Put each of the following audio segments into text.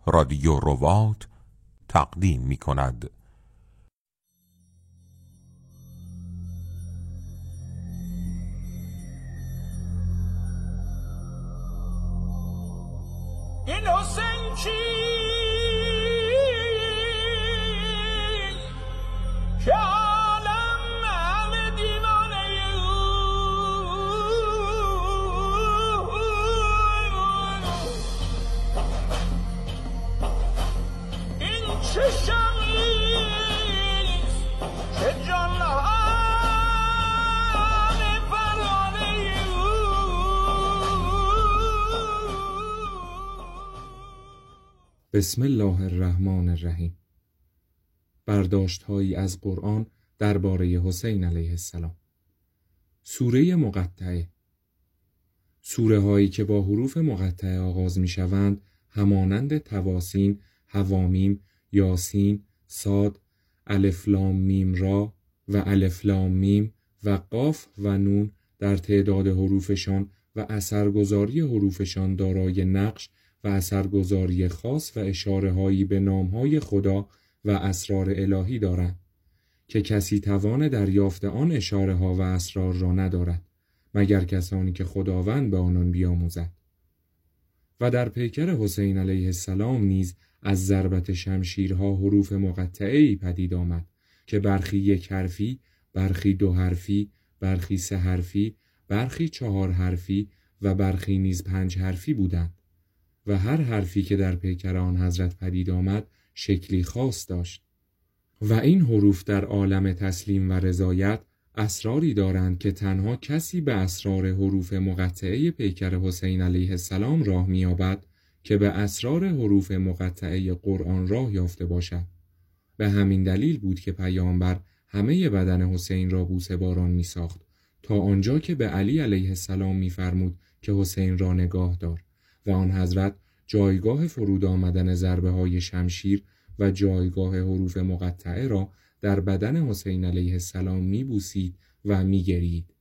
رادیو ربات تقدیم می کند. این حسین کی که عالم همه دیوانه این چه شمیست که جان همه پروانه بسم الله الرحمن الرحیم. برداشت‌هایی از قرآن درباره حسین علیه السلام. سوره مقطعه. سوره هایی که با حروف مقطعه آغاز می شوند همانند تواسین، حوامیم، یاسین، صاد، الف لام میم را و الف لام میم و قاف و نون در تعداد حروفشان و اثرگذاری حروفشان دارای نقش و اثرگذاری خاص و اشاره‌هایی به نام‌های خدا و اسرار الهی دارند که کسی توان دریافت آن اشاره‌ها و اسرار را ندارد مگر کسانی که خداوند به آنان بیاموزد. و در پیکر حسین علیه السلام نیز از ضربت شمشیرها حروف مقطعه‌ای پدید آمد که برخی یک حرفی، برخی دو حرفی، برخی سه حرفی، برخی چهار حرفی و برخی نیز 5 حرفی بودند و هر حرفی که در پیکر آن حضرت پدید آمد شکلی خاص داشت. و این حروف در عالم تسلیم و رضایت اسراری دارند که تنها کسی به اسرار حروف مقطعه پیکر حسین علیه السلام راه می‌یابد که به اسرار حروف مقطعه قرآن راه یافته باشد. به همین دلیل بود که پیامبر همه بدن حسین را بوسه باران می‌ساخت تا آنجا که به علی علیه السلام می‌فرمود که حسین را نگاه دار و آن حضرت جایگاه فرود آمدن ضربه های شمشیر و جایگاه حروف مقطعه را در بدن حسین علیه السلام می‌بوسید و می‌گرید.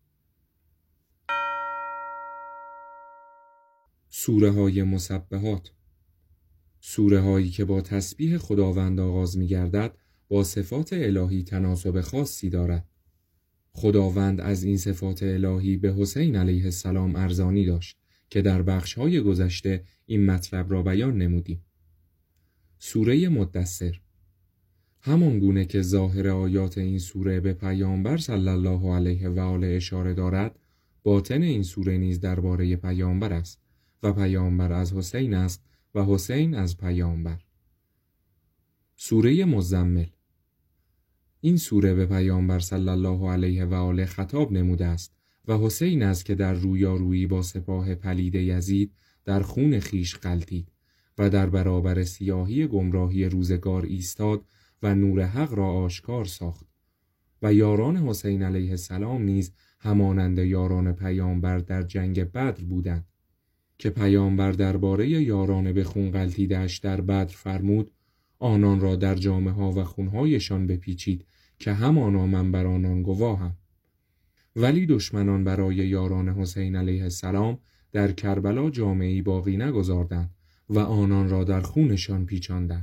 سوره های مسبحات. سوره هایی که با تسبیح خداوند آغاز می‌گردد با صفات الهی تناسب خاصی دارد. خداوند از این صفات الهی به حسین علیه السلام ارزانی داشت که در بخش‌های گذشته این مطلب را بیان نمودیم. سوره مدثر. همان گونه که ظاهر آیات این سوره به پیامبر صلی الله علیه و آله اشاره دارد، باطن این سوره نیز درباره پیامبر است و پیامبر از حسین است و حسین از پیامبر. سوره مزمل. این سوره به پیامبر صلی الله علیه و آله خطاب نموده است و حسین است که در رویارویی با سپاه پلید یزید در خون خیش غلتید و در برابر سیاهی گمراهی روزگار ایستاد و نور حق را آشکار ساخت. و یاران حسین علیه السلام نیز همانند یاران پیامبر در جنگ بدر بودند که پیامبر درباره یاران به خون غلتیده‌اش در بدر فرمود آنان را در جامه‌ها و خونهایشان بپیچید که همانا من بر آنان گواهم. ولی دشمنان برای یاران حسین علیه السلام در کربلا جامه‌ای باقی نگذاردند و آنان را در خونشان پیچاندند.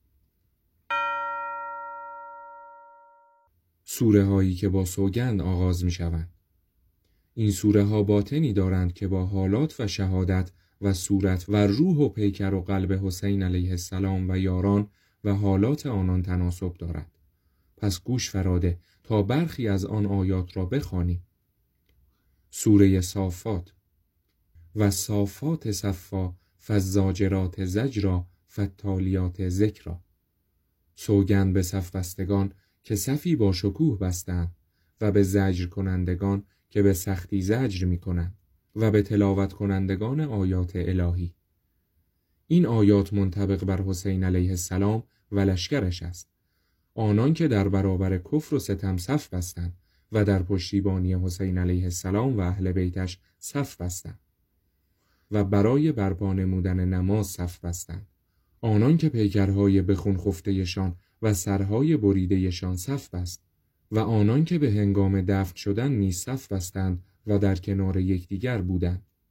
سوره هایی که با سوگند آغاز می شوند. این سوره ها باطنی دارند که با حالات و شهادت و صورت و روح و پیکر و قلب حسین علیه السلام و یاران و حالات آنان تناسب دارد. پس گوش فراده تا برخی از آن آیات را بخوانیم. سوره صافات. و صافات صفا فالزاجرات زجرا فالتالیات ذکرا. سوگند به صف بستگان که صفی با شکوه بستند و به زجر کنندگان که به سختی زجر می کنند و به تلاوت کنندگان آیات الهی. این آیات منطبق بر حسین علیه السلام و لشکرش است. آنان که در برابر کفر و ستم صف بستند و در پشتیبانی حسین علیه السلام و اهل بیتش صف بستند و برای برپا نمودن نماز صف بستند. آنان که پیکرهای به خون خفته‌شان و سرهای بریده‌شان صف بست و آنان که به هنگام دفن شدن نیز صف بستند و در کنار یکدیگر بودند.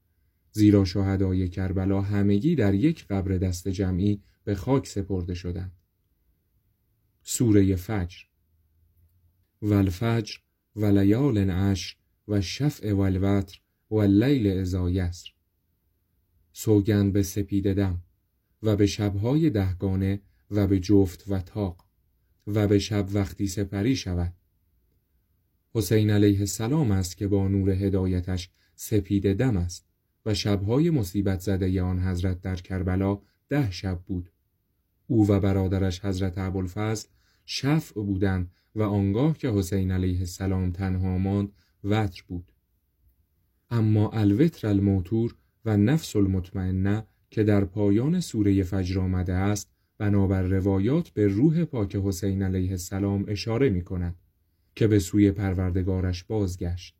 زیرا شهدای کربلا همگی در یک قبر دست جمعی به خاک سپرده شدند. سوره فجر. والفجر و لیال عشر و شفع و الوتر و اللیل اذا یسر. سوگند به سپید دم و به شبهای دهگانه و به جفت و طاق و به شب وقتی سپری شود. حسین علیه السلام است که با نور هدایتش سپید دم است و شبهای مصیبت زده آن حضرت در کربلا 10 شب بود. او و برادرش حضرت ابوالفضل شفع بودند و آنگاه که حسین علیه السلام تنها ماند وتر بود. اما الوتر الموتور و نفس المطمئنه که در پایان سوره فجر آمده است بنابر روایات به روح پاک حسین علیه السلام اشاره می کند که به سوی پروردگارش بازگشت.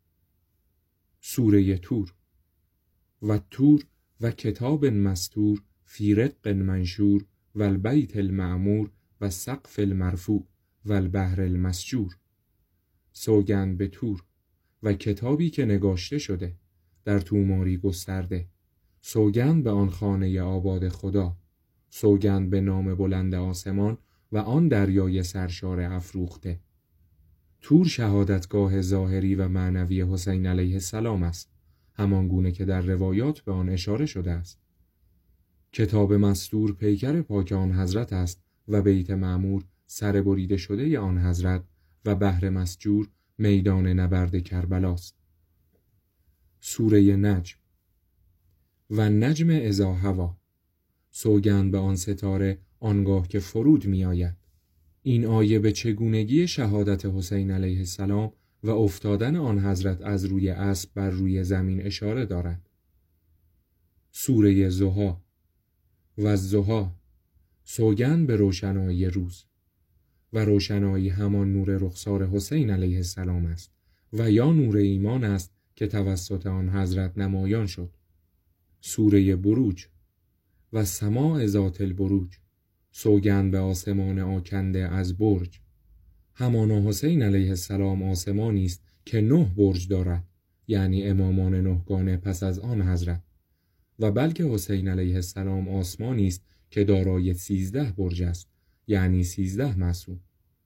سوره تور. و تور و کتاب مستور فی رق منشور و البیت المعمور و سقف المرفوع و البحر المسجور. سوگند به تور و کتابی که نگاشته شده در توماری گسترده. سوگند به آن خانه آباد خدا. سوگند به نام بلند آسمان و آن دریای سرشار افروخته. تور شهادتگاه ظاهری و معنوی حسین علیه السلام است، همان گونه که در روایات به آن اشاره شده است. کتاب مستور پیکر پاک آن حضرت است و بیت معمور سر بریده شده آن حضرت و بحر مسجور میدان نبرد کربلاست. سوره نجم. و نجم اذا هوا. سوگند به آن ستاره آنگاه که فرود می آید. این آیه به چگونگی شهادت حسین علیه السلام و افتادن آن حضرت از روی اسب بر روی زمین اشاره دارد. سوره ضحی. و الضحی. سوگند به روشنایی روز و روشنایی همان نور رخسار حسین علیه السلام است و یا نور ایمان است که توسط آن حضرت نمایان شد. سوره بروج. و سماع ذات البروج. سوگند به آسمان آکنده از برج. همانا حسین علیه السلام آسمانی است که 9 برج دارد، یعنی امامان 9 گانه پس از آن حضرت، و بلکه حسین علیه السلام آسمانی است که دارای 13 برج است، یعنی 13 معصوم.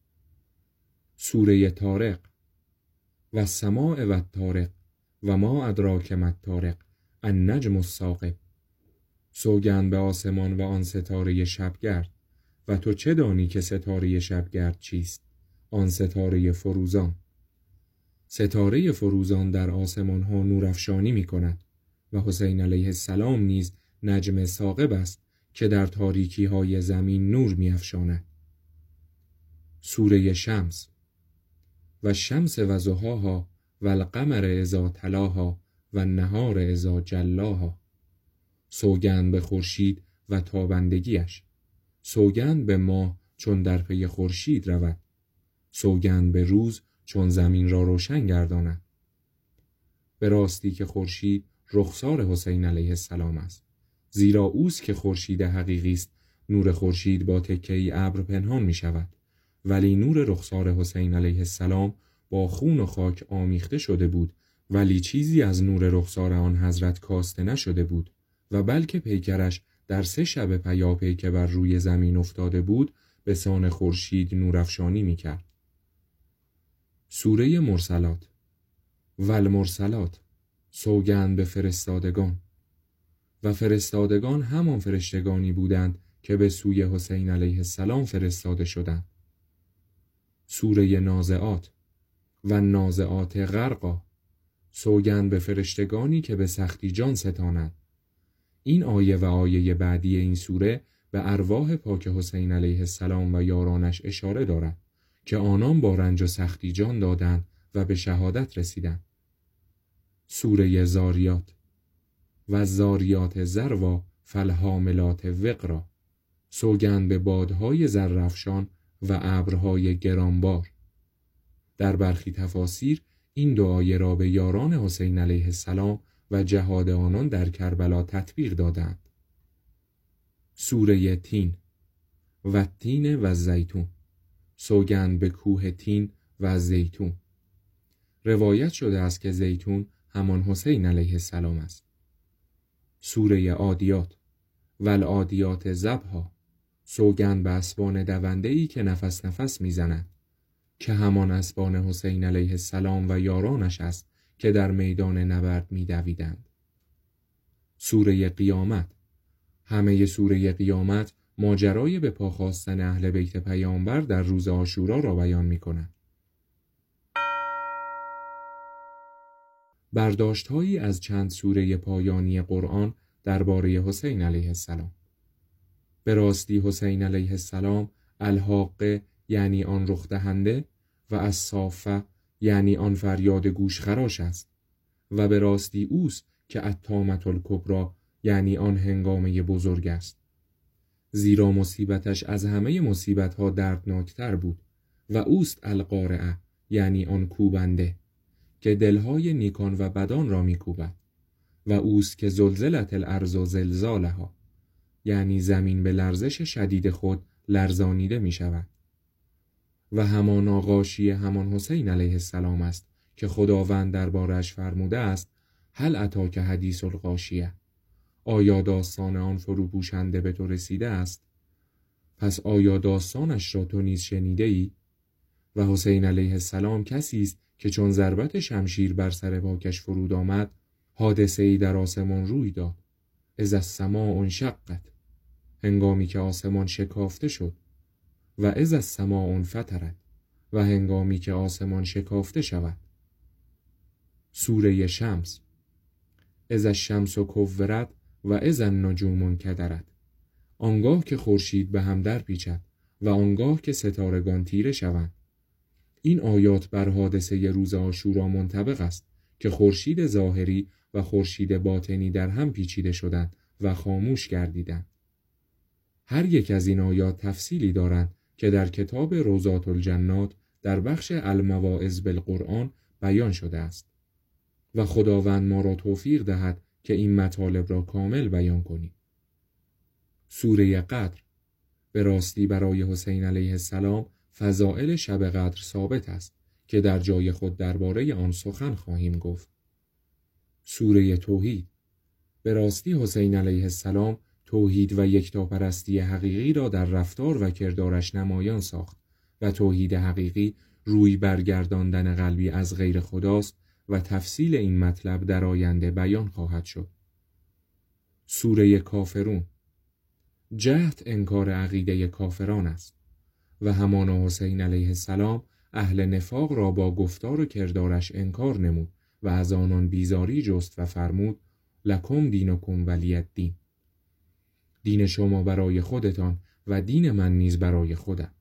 سوره طارق. و السماء و الطارق و ما ادراک ما الطارق النجم الثاقب. سوگند به آسمان و آن ستاره شبگرد. و تو چه دانی که ستاره شبگرد چیست؟ آن ستاره فروزان. ستاره فروزان در آسمان ها نورافشانی می کند و حسین علیه السلام نیز نجم ثاقب است که در تاریکی های زمین نور می افشاند. سوره شمس. و الشمس و ضحاها و القمر اذا تلاها و النهار اذا جلاها. سوگند به خورشید و تابندگیش. سوگند به ماه چون در پی خورشید رود. سوگند به روز چون زمین را روشن گرداند. به راستی که خورشید رخسار حسین علیه السلام است، زیرا اوست که خورشید حقیقی است. نور خورشید با تکه‌ای ابر پنهان می شود، ولی نور رخسار حسین علیه السلام با خون و خاک آمیخته شده بود، ولی چیزی از نور رخسار آن حضرت کاسته نشده بود و بلکه پیکرش در 3 شب پیاپی که بر روی زمین افتاده بود به سان خورشید نورافشانی می کرد. سوره مرسلات. و المرسلات. سوگند به فرستادگان. و فرستادگان همان فرشتگانی بودند که به سوی حسین علیه السلام فرستاده شدند. سوره نازعات. و نازعات غرقا. سوگند به فرشتگانی که به سختی جان ستانند. این آیه و آیه بعدی این سوره به ارواح پاک حسین علیه السلام و یارانش اشاره دارد که آنان با رنج و سختی جان دادند و به شهادت رسیدند. سوره زاریات. و الزاریات ذروا فالحاملات وقرا. سوگند به بادهای زرافشان و ابرهای گرانبار. در برخی تفاسیر این 2 آیه را به یاران حسین علیه السلام و جهاد آنان در کربلا تطبیق دادند. سوره تین. و تین و زیتون. سوگند به کوه تین و زیتون. روایت شده است که زیتون همان حسین علیه السلام است. سوره عادیات والعادیات ضبحا، سوگند به اسبان دونده‌ای که نفس نفس میزنند، که همان اسبان حسین علیه السلام و یارانش است که در میدان نبرد میدویدند. سوره قیامت. همه سوره قیامت ماجرای به پا خواستن اهل بیت پیامبر در روز عاشورا را بیان می‌کند. برداشت‌هایی از چند سوره پایانی قرآن درباره حسین علیه السلام. به راستی حسین علیه السلام الحاقه یعنی آن رخ دهنده و الصافه یعنی آن فریاد گوشخراش است و به راستی اوست که الطامة الکبری یعنی آن هنگامه بزرگ است، زیرا مصیبتش از همه مصیبت‌ها دردناکتر بود و اوست القارعه یعنی آن کوبنده که دلهای نیکان و بدان را میکوبد و اوست که زلزلت الارض زلزالها یعنی زمین به لرزش شدید خود لرزانیده می شود. و همان غاشیه همان حسین علیه السلام است که خداوند دربارش فرموده است هل اتاک حدیث الغاشیه، آیا داستان آن فروپوشنده به تو رسیده است؟ پس آیا داستانش را تو نیز شنیده ای؟ و حسین علیه السلام کسی است که چون ضربت شمشیر بر سر پاکش فرود آمد حادثه‌ای در آسمان روی داد، اذا السماء انشقت، هنگامی که آسمان شکافته شد، و اذا السماء انفطرت، و هنگامی که آسمان شکافته شود. سوره شمس. اذا الشمس کورت و اذا النجوم انکدرت، آنگاه که خورشید به هم در پیچد و آنگاه که ستارگان تیره شوند. این آیات بر حادثه روز عاشورا منطبق است که خورشید ظاهری و خورشید باطنی در هم پیچیده شدند و خاموش گردیدند. هر یک از این آیات تفصیلی دارند که در کتاب روضات الجنات در بخش المواعظ بالقرآن بیان شده است و خداوند ما را توفیق دهد که این مطالب را کامل بیان کنیم. سوره قدر. به راستی برای حسین علیه السلام فضائل شب قدر ثابت است که در جای خود درباره آن سخن خواهیم گفت. سوره توحید. به راستی حسین علیه السلام توحید و یکتاپرستی حقیقی را در رفتار و کردارش نمایان ساخت و توحید حقیقی روی برگرداندن قلبی از غیر خداست و تفصیل این مطلب در آینده بیان خواهد شد. سوره کافرون. جهت انکار عقیده کافران است و همانا حسین علیه السلام اهل نفاق را با گفتار و کردارش انکار نمود و از آنان بیزاری جست و فرمود لکم دینکم ولی الدین، دین شما برای خودتان و دین من نیز برای خودم.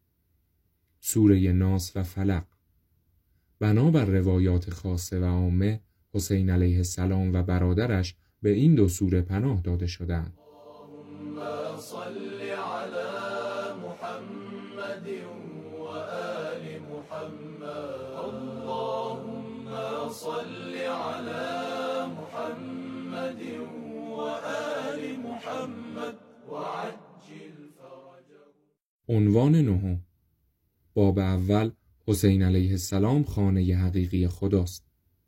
سوره ناس و فلق. بنابر روایات خاصه و عامه حسین علیه السلام و برادرش به این دو سوره پناه داده شدند. اللهم صل علی محمد و آل محمد، اللهم صل علی محمد و آل محمد و عجل فرجه. عنوان نهم. باب اول. حسین علیه السلام خانه حقیقی خداست.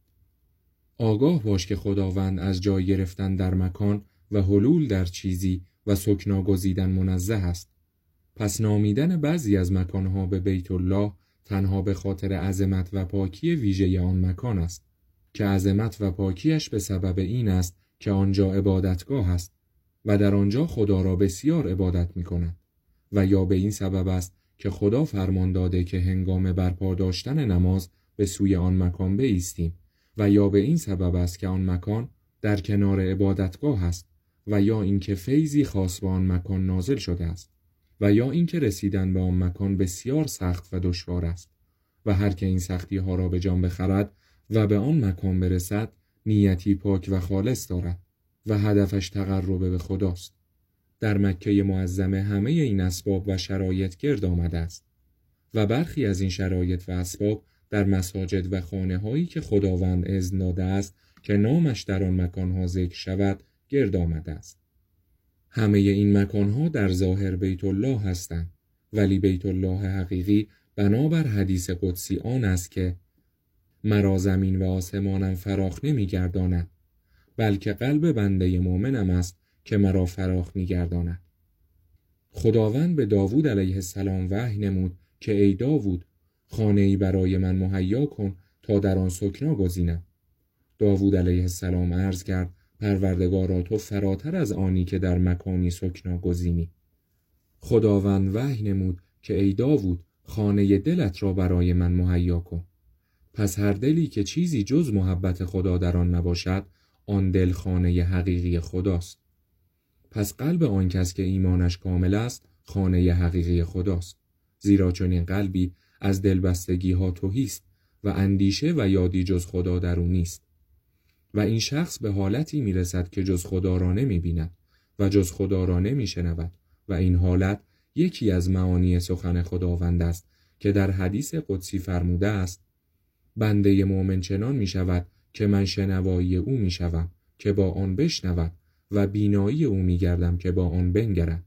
آگاه باش که خداوند از جای گرفتن در مکان و حلول در چیزی و سکنا گزیدن منزه است. پس نامیدن بعضی از مکانها به بیت الله تنها به خاطر عظمت و پاکی ویژه آن مکان است که عظمت و پاکیش به سبب این است که آنجا عبادتگاه است و در آنجا خدا را بسیار عبادت می کند، و یا به این سبب است که خدا فرمان داده که هنگام برپا داشتن نماز به سوی آن مکان بایستیم، و یا به این سبب است که آن مکان در کنار عبادتگاه است، و یا اینکه فیضی خاص به آن مکان نازل شده است، و یا اینکه رسیدن به آن مکان بسیار سخت و دشوار است و هر که این سختی ها را به جان بخرد و به آن مکان برسد نیتی پاک و خالص دارد و هدفش تقرب به خداست. در مکه معظمه همه این اسباب و شرایط گرد آمده است و برخی از این شرایط و اسباب در مساجد و خانه هایی که خداوند اذن داده است که نامش در آن مکان ها ذکر شود گرد آمده است. همه این مکان ها در ظاهر بیت الله هستند، ولی بیت الله حقیقی بنابر حدیث قدسی آن است که مرا زمین و آسمانم فراخ نمی گرداند، بلکه قلب بنده مؤمنم است که مرا فراخ می‌گرداند. خداوند به داوود علیه السلام وحی نمود که ای داوود، خانه‌ای برای من مهیا کن تا در آن سکنا گزینم. داوود علیه السلام عرض کرد پروردگارا، تو فراتر از آنی که در مکانی سکنا گزینی. خداوند وحی نمود که ای داوود، خانه دلت را برای من مهیا کن. پس هر دلی که چیزی جز محبت خدا در آن نباشد، آن دل خانه حقیقی خداست. پس قلب آن کس که ایمانش کامل است خانه حقیقی خداست، زیرا چنین قلبی از دلبستگی ها تهی است و اندیشه و یادی جز خدا در او نیست. و این شخص به حالتی میرسد که جز خدا را نمی بیند و جز خدا را نمی شنود و این حالت یکی از معانی سخن خداوند است که در حدیث قدسی فرموده است بنده مؤمن چنان می شود که من شنوایی او می شوم که با آن بشنود و بینایی او می گردم که با آن بنگرد.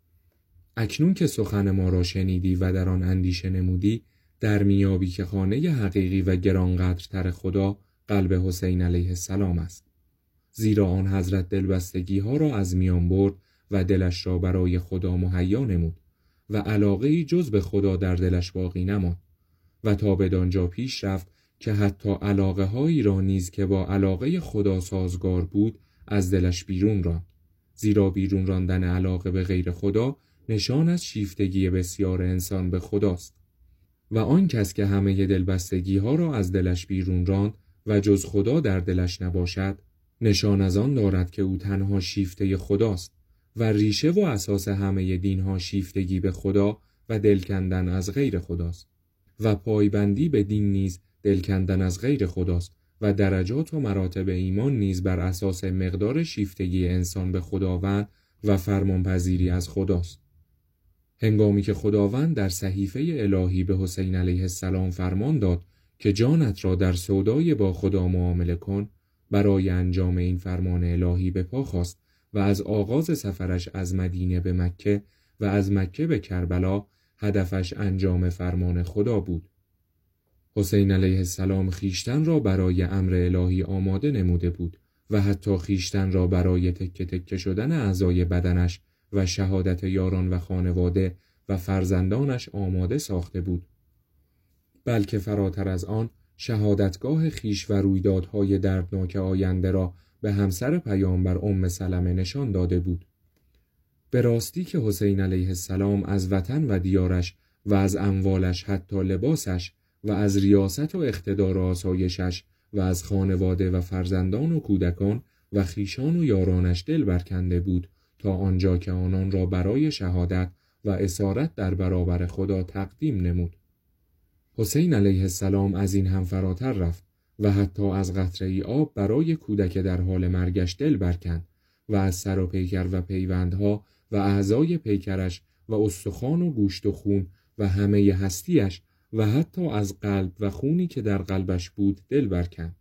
اکنون که سخن ما را شنیدی و در آن اندیشه نمودی، در میابی که خانه حقیقی و گرانقدرتر خدا قلب حسین علیه السلام است، زیرا آن حضرت دلبستگی ها را از میان برد و دلش را برای خدا مهیا نمود و علاقه‌ای جز به خدا در دلش باقی نماند و تا بدانجا پیش رفت که حتی علاقه هایی را نیز که با علاقه خدا سازگار بود از دلش بیرون راند، زیرا بیرون راندن علاقه به غیر خدا نشان از شیفتگی بسیار انسان به خداست و آن کس که همه دلبستگی ها را از دلش بیرون راند و جز خدا در دلش نباشد، نشان از آن دارد که او تنها شیفته خداست و ریشه و اساس همه دین ها شیفتگی به خدا و دل کندن از غیر خداست و پایبندی به دین نیز دل کندن از غیر خداست و درجات و مراتب ایمان نیز بر اساس مقدار شیفتگی انسان به خداوند و فرمانپذیری از خداست. هنگامی که خداوند در صحیفه الهی به حسین علیه السلام فرمان داد که جانت را در سودای با خدا معامله کن، برای انجام این فرمان الهی به پا خواست و از آغاز سفرش از مدینه به مکه و از مکه به کربلا هدفش انجام فرمان خدا بود. حسین علیه السلام خیشتن را برای امر الهی آماده نموده بود و حتی خیشتن را برای تکه تکه شدن اعضای بدنش و شهادت یاران و خانواده و فرزندانش آماده ساخته بود، بلکه فراتر از آن شهادتگاه خیش و رویدادهای دردناک آینده را به همسر پیامبر سلمه نشان داده بود. به راستی که حسین علیه السلام از وطن و دیارش و از اموالش حتی لباسش و از ریاست و اقتدار و آسایشش و از خانواده و فرزندان و کودکان و خیشان و یارانش دل برکنده بود تا آنجا که آنان را برای شهادت و اسارت در برابر خدا تقدیم نمود. حسین علیه السلام از این هم فراتر رفت و حتی از قطره‌ای آب برای کودک در حال مرگش دل برکند و از سر و پیکر و پیوندها و اعضای پیکرش و استخوان و گوشت و خون و همه هستیش و حتی از قلب و خونی که در قلبش بود دل برکند.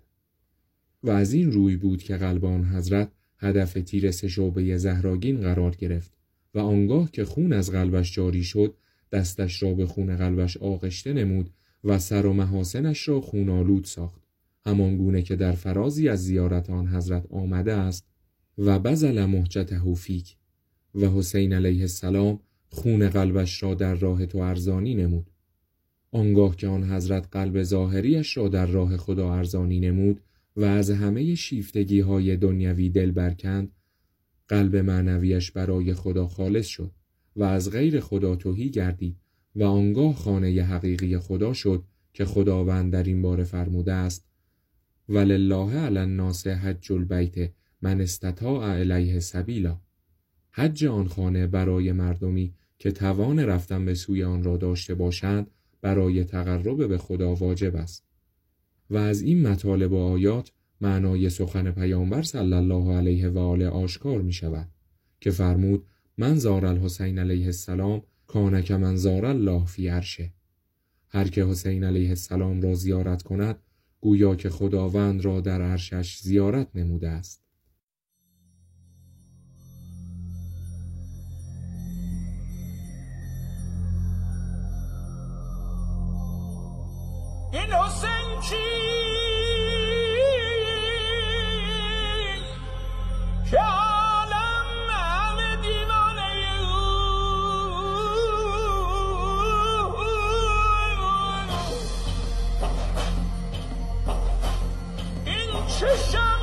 و از این روی بود که قلب آن حضرت هدف تیر 3 شعبه زهراگین قرار گرفت و آنگاه که خون از قلبش جاری شد دستش را به خون قلبش آغشته نمود و سر و محاسنش را خون آلود ساخت، همان گونه که در فرازی از زیارت آن حضرت آمده است و بذل مهجته فیک. و حسین علیه السلام خون قلبش را در راه تو ارزانی نمود. آنگاه که آن حضرت قلب ظاهریش را در راه خدا ارزانی نمود و از همه شیفتگی های دنیوی دل برکند، قلب معنویش برای خدا خالص شد و از غیر خدا تهی گردید و آنگاه خانه حقیقی خدا شد که خداوند در این باره فرموده است ولله علی الناس حج البیت من استطاع الیه سبیلا. حج آن خانه برای مردمی که توان رفتن به سوی آن را داشته باشند برای تقرب به خدا واجب است. و از این مطالب و آیات معنای سخن پیامبر صلی الله علیه و آله آشکار می شود که فرمود من زار الحسین علیه السلام کان کمن زار الله فی عرشه. هر که حسین علیه السلام را زیارت کند گویا که خداوند را در عرشش زیارت نموده است. این حسین کی چشم